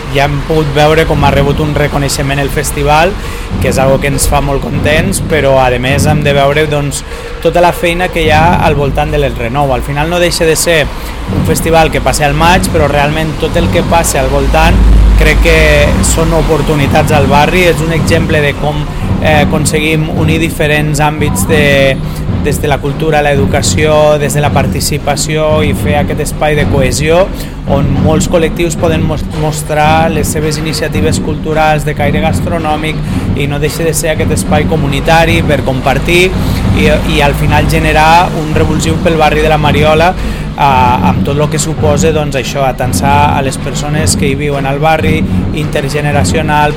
ja hem pogut veure com ha rebut un reconeixement el festival, que és algo que ens fa molt contents, però a més hem de veure doncs, tota la feina que hi ha al voltant de l'Enrenou. Al final no deixa de ser un festival que passa al maig, però realment tot el que passa al voltant crec que són oportunitats al barri. És un exemple de com aconseguim unir diferents àmbits des de la cultura, l'educació, des de la participació i fer aquest espai de cohesió on molts col·lectius poden mostrar les seves iniciatives culturals de caire gastronòmic i no deixa de ser aquest espai comunitari per compartir i al final generar un revulsiu pel barri de la Mariola amb tot el que suposa doncs, això, atansar a les persones que hi viuen al barri, intergeneracional,